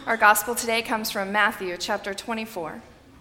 Our gospel today comes from Matthew chapter 24.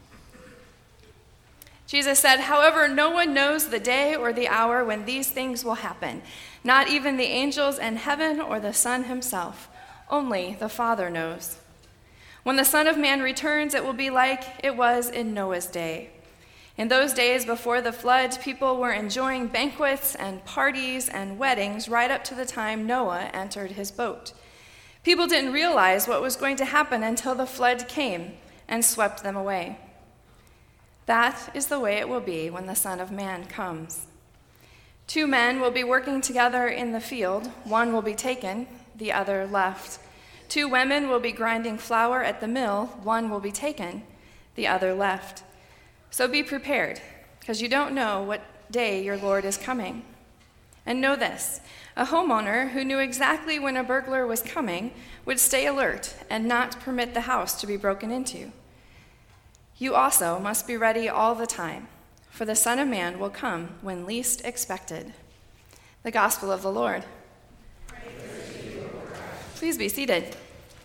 Jesus said, "However, no one knows the day or the hour when these things will happen, not even the angels in heaven or the Son himself. Only the Father knows. When the Son of Man returns, it will be like it was in Noah's day. In those days before the flood, people were enjoying banquets and parties and weddings right up to the time Noah entered his boat. People didn't realize what was going to happen until the flood came and swept them away. That is the way it will be when the Son of Man comes. 2 men will be working together in the field. One will be taken, the other left. 2 women will be grinding flour at the mill. One will be taken, the other left. So be prepared, because you don't know what day your Lord is coming. And know this, a homeowner who knew exactly when a burglar was coming would stay alert and not permit the house to be broken into. You also must be ready all the time, for the Son of Man will come when least expected." The Gospel of the Lord. Praise to you, Lord. Please be seated.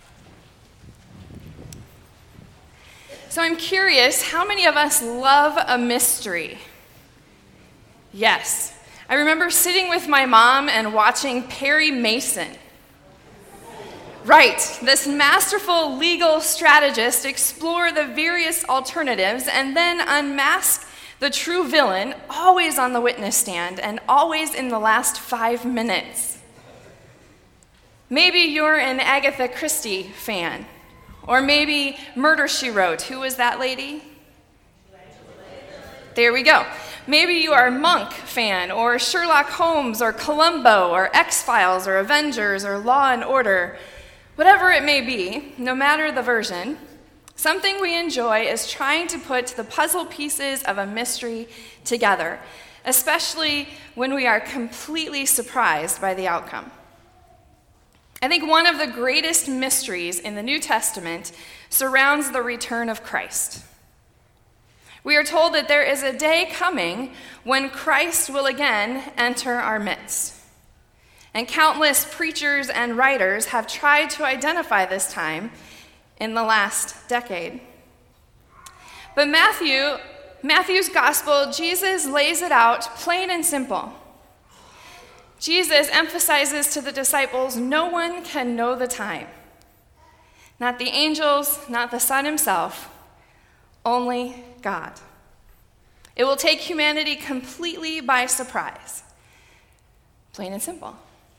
So I'm curious, how many of us love a mystery? Yes. I remember sitting with my mom and watching Perry Mason. Right, this masterful legal strategist explore the various alternatives and then unmask the true villain, always on the witness stand and always in the last 5 minutes. Maybe you're an Agatha Christie fan, or maybe Murder, She Wrote. Who was that lady? There we go. Maybe you are a Monk fan, or Sherlock Holmes, or Columbo, or X-Files, or Avengers, or Law and Order. Whatever it may be, no matter the version, something we enjoy is trying to put the puzzle pieces of a mystery together, especially when we are completely surprised by the outcome. I think one of the greatest mysteries in the New Testament surrounds the return of Christ. We are told that there is a day coming when Christ will again enter our midst. And countless preachers and writers have tried to identify this time in the last decade. But Matthew's gospel, Jesus lays it out plain and simple. Jesus emphasizes to the disciples, no one can know the time. Not the angels, not the Son himself, only God. It will take humanity completely by surprise. Plain and simple.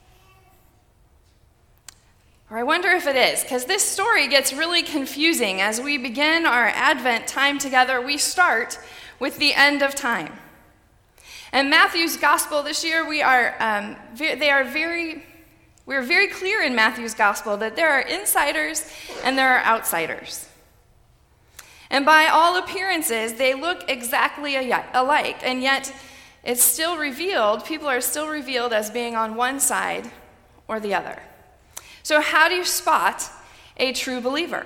Or I wonder if it is, because this story gets really confusing. As we begin our Advent time together, we start with the end of time. And Matthew's gospel this year, we are very clear in Matthew's gospel that there are insiders and there are outsiders. And by all appearances, they look exactly alike, and yet it's still revealed, people are still revealed as being on one side or the other. So how do you spot a true believer?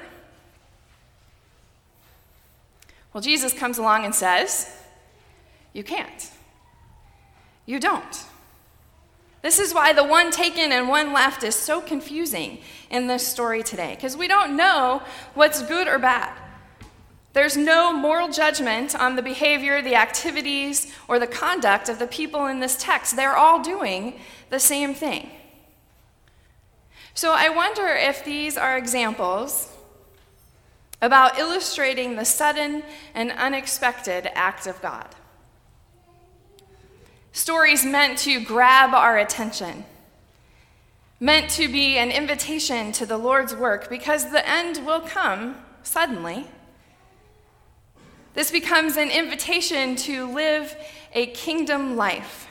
Well, Jesus comes along and says, you can't. You don't. This is why the one taken and one left is so confusing in this story today, because we don't know what's good or bad. There's no moral judgment on the behavior, the activities, or the conduct of the people in this text. They're all doing the same thing. So I wonder if these are examples about illustrating the sudden and unexpected act of God. Stories meant to grab our attention, meant to be an invitation to the Lord's work, because the end will come suddenly. This becomes an invitation to live a kingdom life.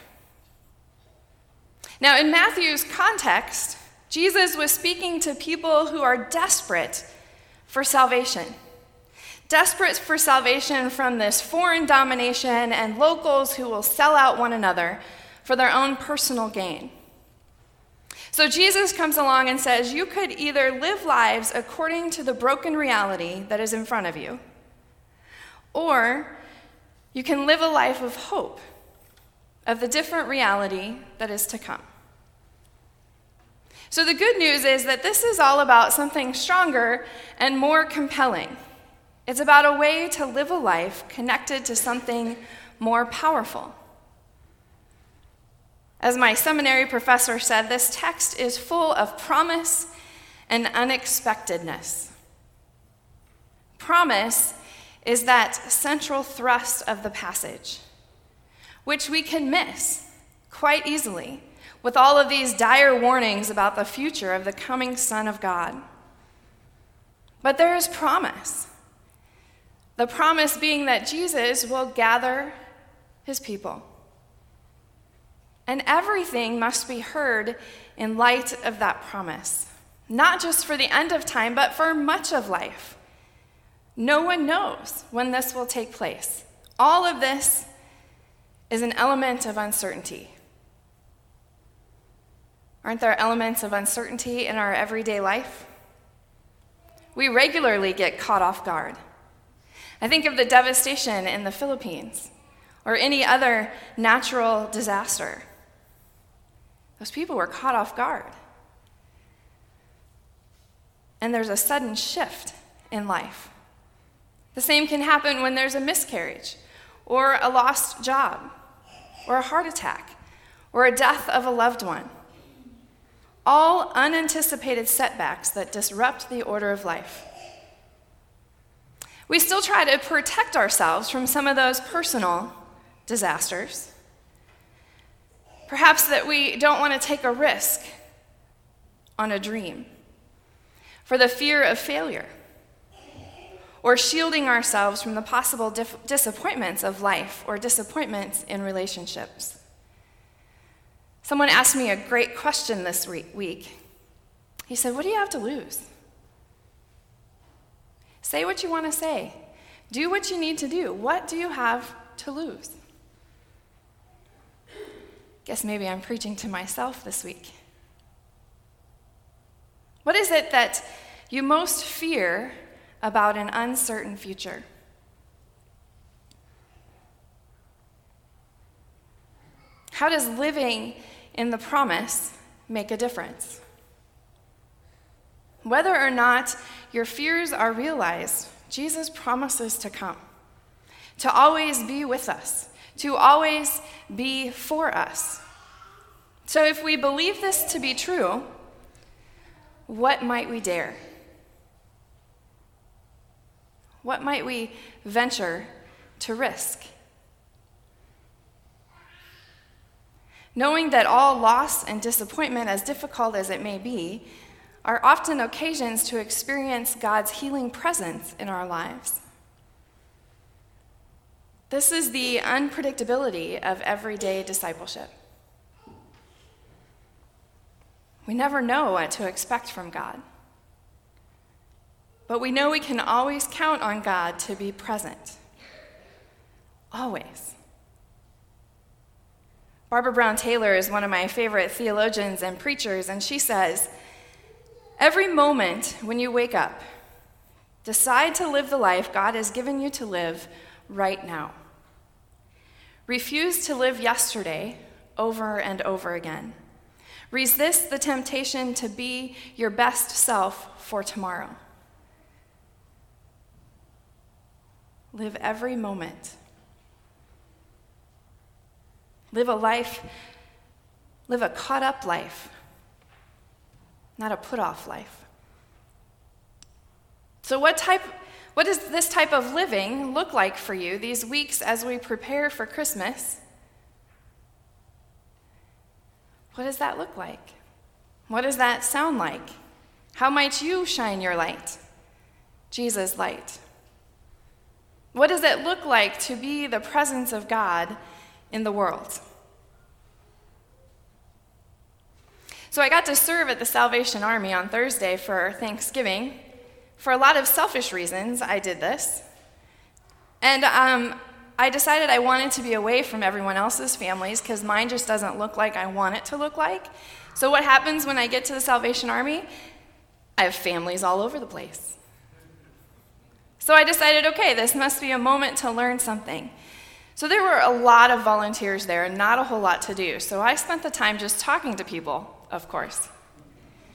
Now, in Matthew's context, Jesus was speaking to people who are desperate for salvation. Desperate for salvation from this foreign domination and locals who will sell out one another for their own personal gain. So Jesus comes along and says, you could either live lives according to the broken reality that is in front of you, or you can live a life of hope, of the different reality that is to come. So the good news is that this is all about something stronger and more compelling. It's about a way to live a life connected to something more powerful. As my seminary professor said, this text is full of promise and unexpectedness. Promise is that central thrust of the passage, which we can miss quite easily with all of these dire warnings about the future of the coming Son of God. But there is promise. The promise being that Jesus will gather his people. And everything must be heard in light of that promise, not just for the end of time, but for much of life. No one knows when this will take place. All of this is an element of uncertainty. Aren't there elements of uncertainty in our everyday life? We regularly get caught off guard. I think of the devastation in the Philippines or any other natural disaster. Those people were caught off guard. And there's a sudden shift in life. The same can happen when there's a miscarriage or a lost job or a heart attack or a death of a loved one. All unanticipated setbacks that disrupt the order of life. We still try to protect ourselves from some of those personal disasters. Perhaps that we don't want to take a risk on a dream for the fear of failure, or shielding ourselves from the possible disappointments of life or disappointments in relationships. Someone asked me a great question this week. He said, "What do you have to lose? Say what you want to say. Do what you need to do. What do you have to lose?" Guess maybe I'm preaching to myself this week. What is it that you most fear about an uncertain future? How does living in the promise make a difference? Whether or not your fears are realized, Jesus promises to come, to always be with us, to always be for us. So if we believe this to be true, what might we dare? What might we venture to risk? Knowing that all loss and disappointment, as difficult as it may be, are often occasions to experience God's healing presence in our lives. This is the unpredictability of everyday discipleship. We never know what to expect from God. But we know we can always count on God to be present. Always. Barbara Brown Taylor is one of my favorite theologians and preachers, and she says, "Every moment when you wake up, decide to live the life God has given you to live right now. Refuse to live yesterday over and over again. Resist the temptation to be your best self for tomorrow. Live every moment. Live a caught-up life, not a put-off life." So what does this type of living look like for you these weeks as we prepare for Christmas? What does that look like? What does that sound like? How might you shine your light? Jesus' light. What does it look like to be the presence of God in the world? So I got to serve at the Salvation Army on Thursday for Thanksgiving. For a lot of selfish reasons, I did this. And I decided I wanted to be away from everyone else's families because mine just doesn't look like I want it to look like. So what happens when I get to the Salvation Army? I have families all over the place. So I decided, okay, this must be a moment to learn something. So there were a lot of volunteers there and not a whole lot to do. So I spent the time just talking to people, of course.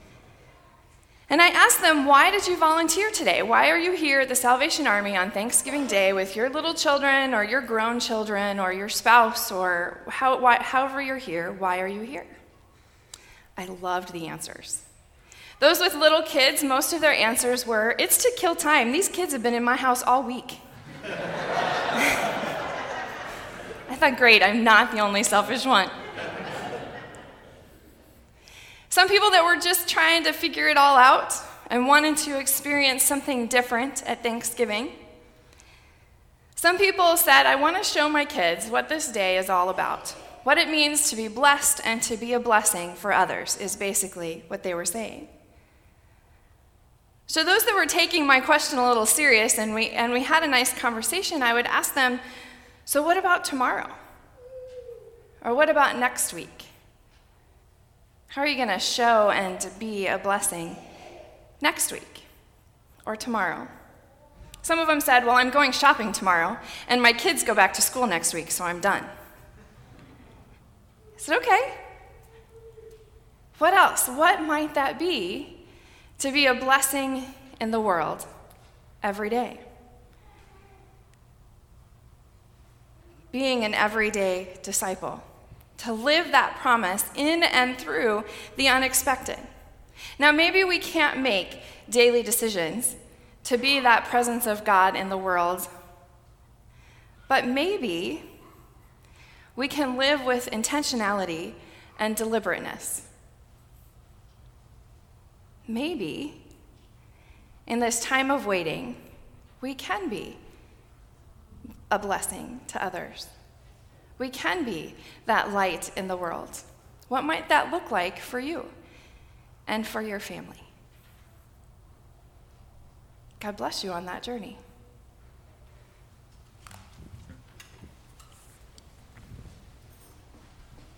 And I asked them, why did you volunteer today? Why are you here at the Salvation Army on Thanksgiving Day with your little children or your grown children or your spouse or however you're here? Why are you here? I loved the answers. Those with little kids, most of their answers were, it's to kill time. These kids have been in my house all week. I thought, great, I'm not the only selfish one. Some people that were just trying to figure it all out and wanted to experience something different at Thanksgiving. Some people said, I want to show my kids what this day is all about. What it means to be blessed and to be a blessing for others is basically what they were saying. So those that were taking my question a little serious and we had a nice conversation, I would ask them, so what about tomorrow? Or what about next week? How are you going to show and be a blessing next week or tomorrow? Some of them said, well, I'm going shopping tomorrow, and my kids go back to school next week, so I'm done. I said, okay. What else? What might that be to be a blessing in the world every day? Being an everyday disciple. To live that promise in and through the unexpected. Now, maybe we can't make daily decisions to be that presence of God in the world, but maybe we can live with intentionality and deliberateness. Maybe in this time of waiting, we can be a blessing to others. We can be that light in the world. What might that look like for you and for your family? God bless you on that journey.